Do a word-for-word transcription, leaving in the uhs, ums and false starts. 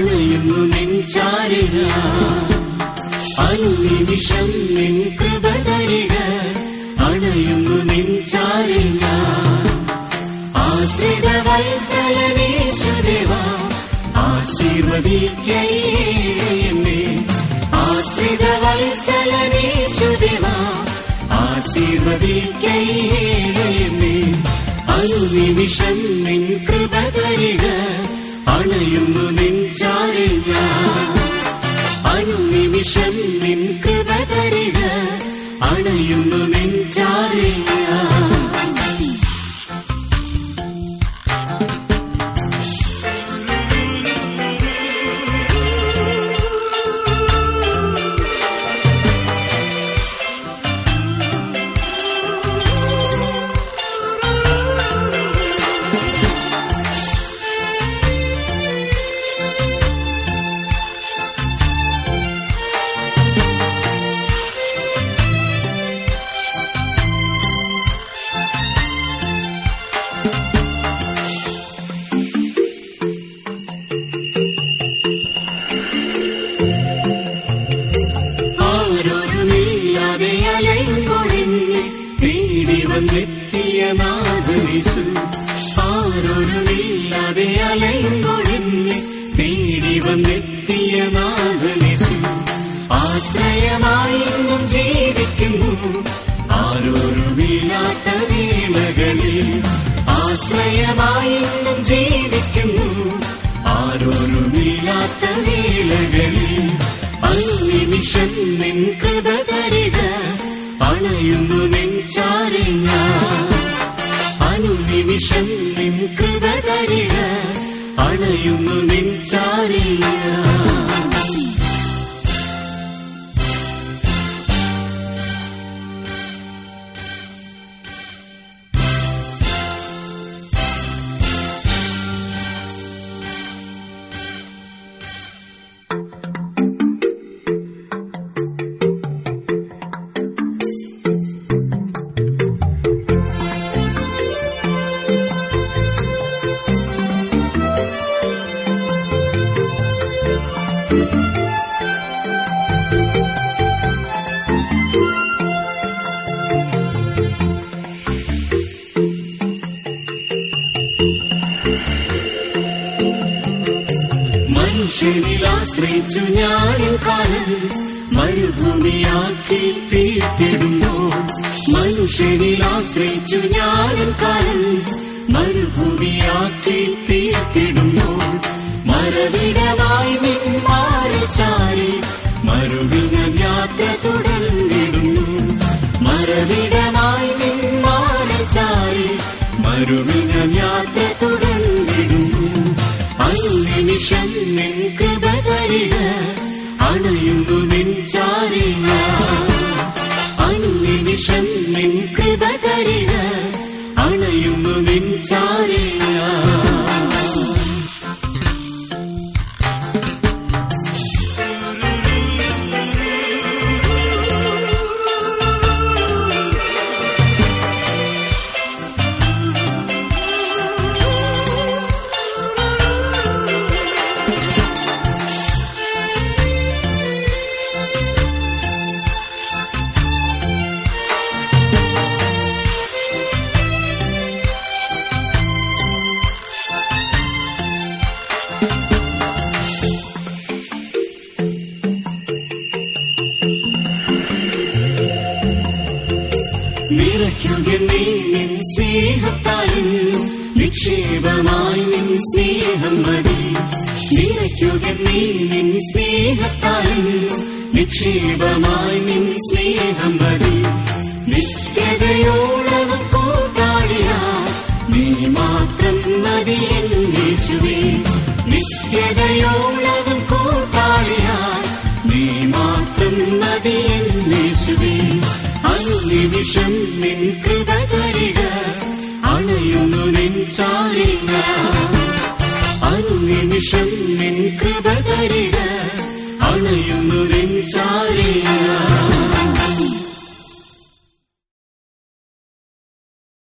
അണയുന്നു നിൻ ചാരുക. അനുനിമിഷം നിൻ കൃപ തരിക, അണയുന്നു നിൻ ചാരുക. ആശ്രിത വത്സലനേശുദേവ ആശീർവദിക്കണമേ. ആശ്രിത വത്സലനേശുദേവ ആശീർവദിക്കണമേ. അനുനിമിഷം നിൻ കൃപ തരിക, അണയുന്നു നിൻ ചാരുക. അനുനിമിഷം നിൻ കൃപ തരിക, അണയുന്നു നിൻ ചാരുക. െത്തിയ നാഥനേശു, ആരോരുമില്ലാതെ അലയുമ്പോഴെന്നെ തേടി വന്നെത്തിയ നാഥനേശു. ആശ്രയമായെന്നും ജീവിക്കുന്നു ആരോരുമില്ലാത്ത വേളകളിൽ. ആശ്രയമായെന്നും ജീവിക്കുന്നു ആരോരുമില്ലാത്ത വേളകളിൽ. അനുനിമിഷം നിൻ കൃപ തരിക, അണയുന്നു നിൻ ചാരുക. അനുനിമിഷം നിൻ കൃപ തരിക, അണയുന്നു നിൻ ചാരുക. മനുഷ്യനിൽ ആശ്രയിച്ചു ഞാനും കാലം മരുഭൂമിയാക്കി തീർത്തിടുമ്പോൾ. മനുഷ്യനിൽ ആശ്രയിച്ചു ഞാനും കാലം മരുഭൂമിയാക്കി തീർത്തിടുമ്പോൾ. മരവിടമായി നിൻ മാറി ചാരി മരുവിന യാത്ര തുടർന്നിടുന്നു. മരവിടമായി നിൻ മാറി ചാരി മരുവിന യാത്ര തുടർന്നിടുന്നു. അനുനിമിഷം നിൻ കൃപ തരിക, അണയുന്നു നിൻ ചാരുക. അനുനിമിഷം നിൻ കൃപ തരിക, അണയുന്നു നിൻ ചാരുക. നിറയ്ക്കുക നീ നിൻ സ്നേഹത്താലും നിക്ഷേപമായി നിൻ സ്നേഹം മതി. നിറയ്ക്കുക നീ നിൻ സ്നേഹത്താലും നിക്ഷേപമായി നിൻ സ്നേഹം മതി. നിത്യതയോളവും കൂട്ടാളിയാ നീ മാത്രം മതി എൻ യേശുവേ. നിത്യതയോളവും കൂട്ടാളിയാ നീ മാത്രം മതി എൻ യേശുവേ. അനുനിമിഷം നിൻ കൃപ തരിക, അണയുന്നു നിൻ ചാരുക. അനുനിമിഷം നിൻ കൃപ തരിക, അണയുന്നു നിൻ ചാരുക.